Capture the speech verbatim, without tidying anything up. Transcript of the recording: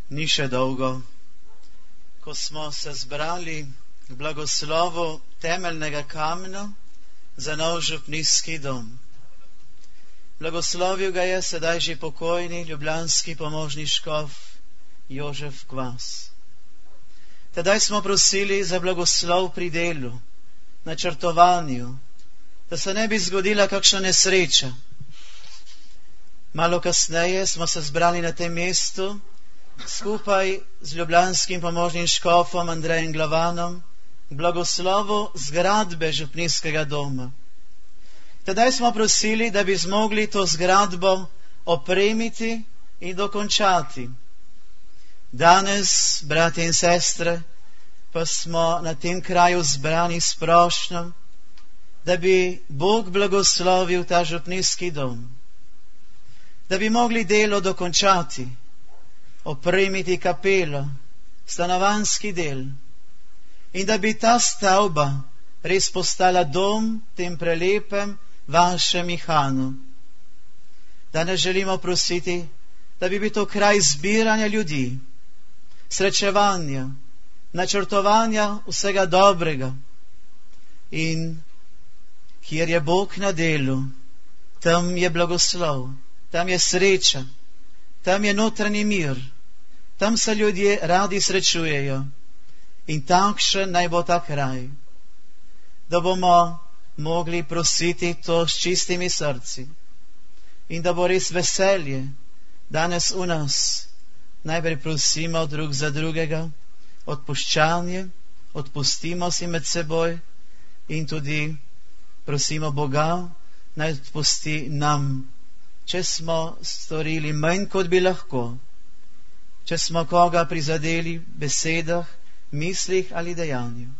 Ni še dolgo, ko smo se zbrali k blagoslovu temeljnega kamna za nov župnijski dom. Blagoslovil ga je sedaj že pokojni ljubljanski pomožni škof Jožef Kvas. Tedaj smo prosili za blagoslov pri delu, načrtovanju, da se ne bi zgodila kakšna nesreča. Malo kasneje smo se zbrali na tem mestu skupaj z ljubljanskim pomožnim škofom Andrejem Glavanom k blagoslovu zgradbe župnijskega doma. Tedaj smo prosili, da bi zmogli to zgradbo opremiti in dokončati. Danes, bratje in sestre, pa smo na tem kraju zbrani s prošnjo, da bi Bog blagoslovil ta župnijski dom, da bi mogli delo dokončati, opremiti kapelo, stanovanjski del in da bi ta stavba res postala dom tem prelepem vašem Mihanu. Danes želimo prositi, da bi bil to kraj zbiranja ljudi, srečevanja, načrtovanja vsega dobrega. In kjer je Bog na delu, tam je blagoslov, tam je sreča, tam je notranji mir, tam se ljudje radi srečujejo. In takšen naj bo ta kraj, da bomo mogli prositi to s čistimi srci in da bo res veselje danes v nas. Najprej prosimo drug za drugega odpuščanje, odpustimo si med seboj in tudi prosimo Boga, naj odpusti nam, če smo storili manj, kot bi lahko, če smo koga prizadeli v besedah, mislih ali dejanju.